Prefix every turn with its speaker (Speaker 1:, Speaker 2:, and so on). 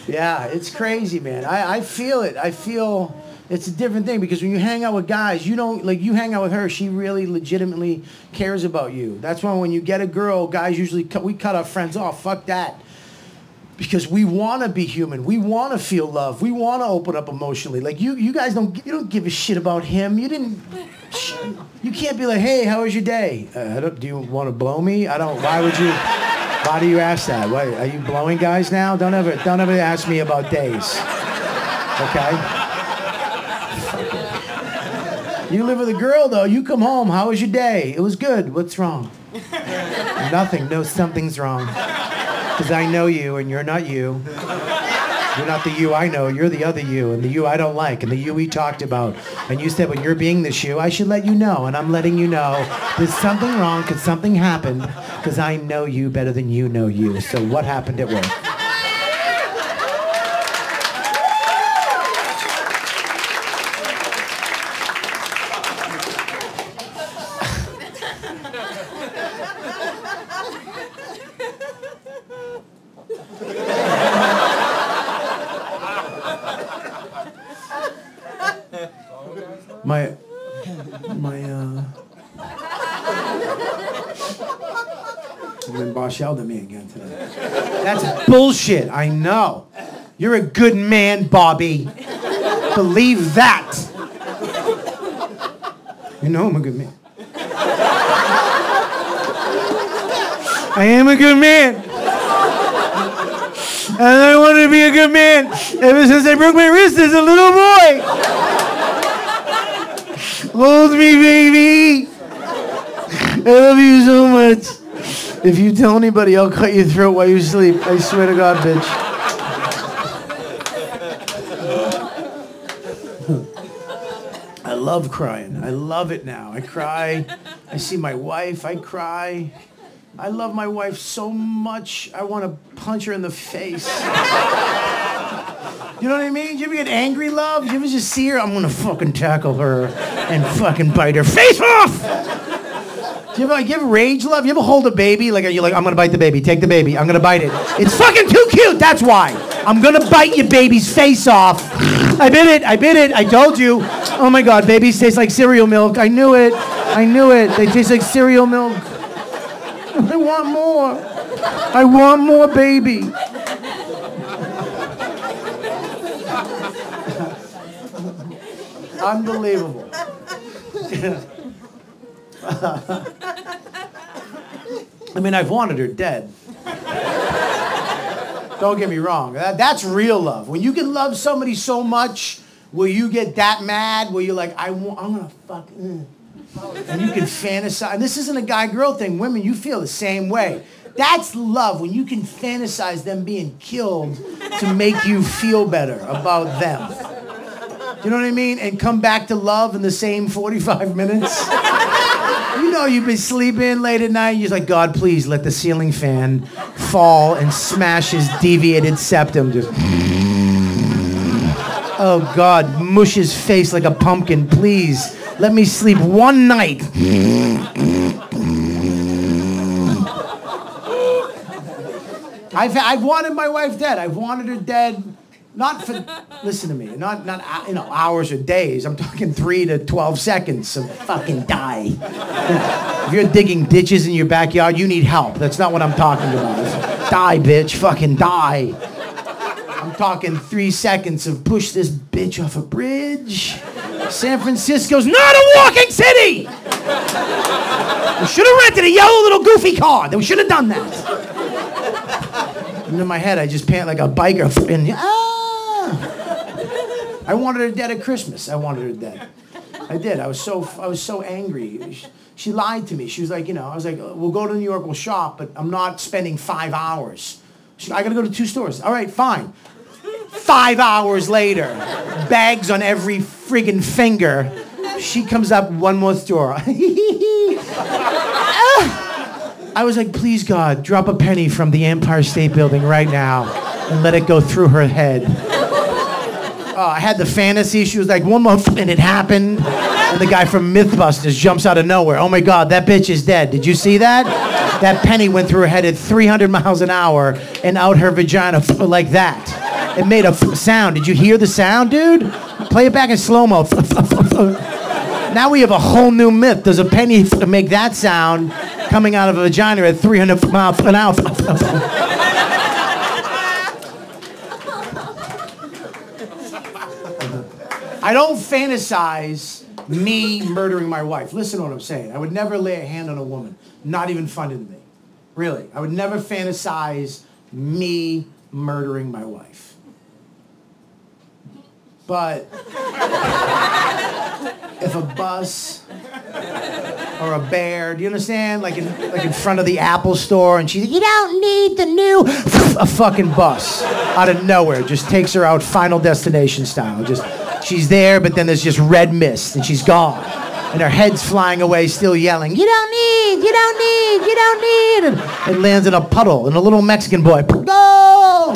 Speaker 1: Yeah, it's crazy, man. I feel it. I feel it's a different thing because when you hang out with guys, you don't, like, you hang out with her, she really legitimately cares about you. That's why when you get a girl, guys usually, we cut our friends off. Fuck that. Because we want to be human. We want to feel love. We want to open up emotionally. Like, you guys don't give a shit about him. You can't be like, hey, how was your day? Do you want to blow me? Why do you ask that? Why, are you blowing guys now? Don't ever ask me about days. Okay? You live with a girl, though. You come home. How was your day? It was good. What's wrong? Nothing. No, something's wrong. Because I know you, and you're not you. You're not the you I know. You're the other you, and the you I don't like, and the you we talked about. And you said, when you're being this you, I should let you know. And I'm letting you know there's something wrong because something happened. Because I know you better than you know you. So what happened at work? My boss yelled at me again today. That's bullshit, I know. You're a good man, Bobby. Believe that. You know I'm a good man. I am a good man. And I wanted to be a good man ever since I broke my wrist as a little boy. Hold me, baby. I love you so much. If you tell anybody, I'll cut your throat while you sleep. I swear to God, bitch. I love crying. I love it now. I cry. I see my wife. I cry. I love my wife so much, I want to punch her in the face. You know what I mean? Do you ever get angry, love? Do you ever just see her? I'm going to fucking tackle her and fucking bite her face off. Do you ever rage, love? You ever hold a baby? Like, you're like, I'm going to bite the baby. Take the baby. I'm going to bite it. It's fucking too cute. That's why. I'm going to bite your baby's face off. I bit it. I told you. Oh, my God. Babies taste like cereal milk. I knew it. They taste like cereal milk. I want more. I want more, baby. Unbelievable. I mean, I've wanted her dead. Don't get me wrong. That's real love. When you can love somebody so much, will you get that mad? Where you're like, I'm gonna fuck. And you can fantasize. And this isn't a guy-girl thing. Women, you feel the same way. That's love, when you can fantasize them being killed to make you feel better about them. Do you know what I mean? And come back to love in the same 45 minutes. You know you've been sleeping late at night. You're like, God, please let the ceiling fan fall and smash his deviated septum. Just, oh, God, mush his face like a pumpkin, please. Let me sleep one night. I've wanted my wife dead. I've wanted her dead, not for, listen to me, not hours or days. I'm talking 3 to 12 seconds. So fucking die. If you're digging ditches in your backyard, you need help. That's not what I'm talking about. Die, bitch. Fucking die. I'm talking 3 seconds of push this bitch off a bridge. San Francisco's not a walking city! We should have rented a yellow little goofy car. We should have done that. And in my head, I just pant like a biker. And, I wanted her dead at Christmas. I wanted her dead. I did. I was so angry. She lied to me. She was like, I was like, we'll go to New York, we'll shop, but I'm not spending 5 hours. I gotta go to 2 stores. All right, fine. 5 hours later, bags on every friggin' finger. She comes up, one more store. I was like, please, God, drop a penny from the Empire State Building right now and let it go through her head. I had the fantasy. She was like, one more, and it happened. And the guy from Mythbusters jumps out of nowhere. Oh, my God, that bitch is dead. Did you see that? That penny went through her head at 300 miles an hour and out her vagina like that. It made a sound. Did you hear the sound, dude? Play it back in slow-mo. Now we have a whole new myth. Does a penny make that sound coming out of a vagina at 300 miles an hour? I don't fantasize me murdering my wife. Listen to what I'm saying. I would never lay a hand on a woman. Not even funny to me. Really. I would never fantasize me murdering my wife. But if a bus or a bear, do you understand? Like in front of the Apple store, and she's like, you don't need the new, a fucking bus out of nowhere just takes her out Final Destination style. Just she's there, but then there's just red mist, and she's gone. And her head's flying away, still yelling, you don't need, you don't need, you don't need. And it lands in a puddle, and a little Mexican boy, go!